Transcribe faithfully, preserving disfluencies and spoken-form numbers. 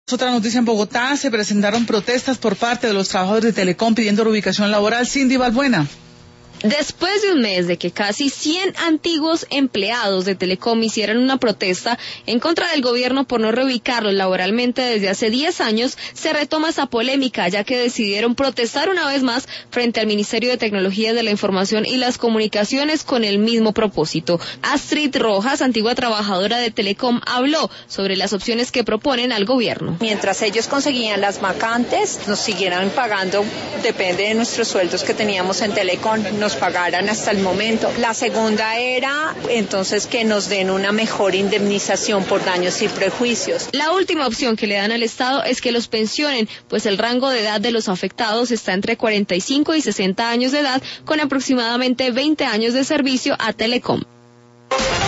Otra noticia: en Bogotá se presentaron protestas por parte de los trabajadores de Telecom pidiendo reubicación laboral. Cindy Balbuena. Después de un mes de que casi cien antiguos empleados de Telecom hicieran una protesta en contra del gobierno por no reubicarlos laboralmente desde hace diez años, se retoma esa polémica, ya que decidieron protestar una vez más frente al Ministerio de Tecnología de la Información y las Comunicaciones con el mismo propósito. Astrid Rojas, antigua trabajadora de Telecom, habló sobre las opciones que proponen al gobierno. Mientras ellos conseguían las vacantes, nos siguieran pagando, depende de nuestros sueldos que teníamos en Telecom, nos pagaran hasta el momento. La segunda era entonces que nos den una mejor indemnización por daños y prejuicios. La última opción que le dan al Estado es que los pensionen, pues el rango de edad de los afectados está entre cuarenta y cinco y sesenta años de edad, con aproximadamente veinte años de servicio a Telecom.